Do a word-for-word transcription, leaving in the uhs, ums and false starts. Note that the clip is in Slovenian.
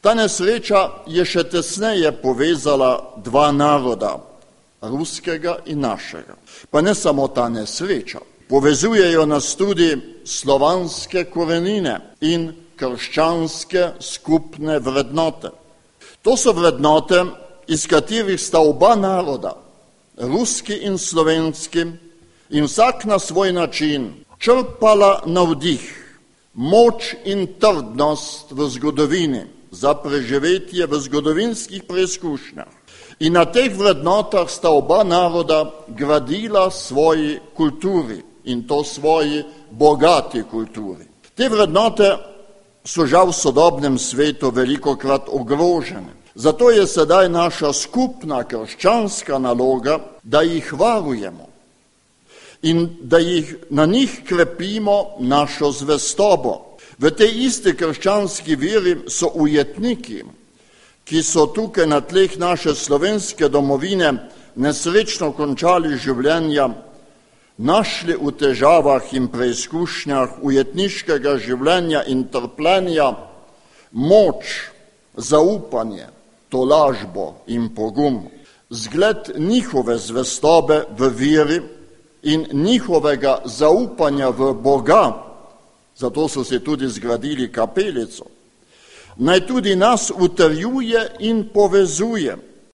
Ta nesreča je še tesneje povezala dva naroda, ruskega in našega. Pa ne samo ta nesreča, povezujejo nas tudi slovanske korenine in krščanske skupne vrednote. To so vrednote, iz katerih sta oba naroda, ruski in slovenski, in vsak na svoj način črpala navdih, moč in trdnost v zgodovini za preživetje v zgodovinskih preizkušnjah. In na teh vrednotah sta oba naroda gradila svoji kulturi in to svoji bogati kulturi. Te vrednote so žal v sodobnem svetu velikokrat ogrožene. Zato je sedaj naša skupna krščanska naloga, da jih varujemo in da jih na njih krepimo našo zvestobo. V tej isti krščanski veri so ujetniki, ki so tukaj na tleh naše slovenske domovine nesrečno končali življenja, našli v težavah in preizkušnjah ujetniškega življenja in trpljenja moč, zaupanje, tolažbo in pogum. Zgled njihove zvestobe v veri in njihovega zaupanja v Boga, zato so se tudi zgradili kapelico, naj tudi nas utrjuje in povezuje.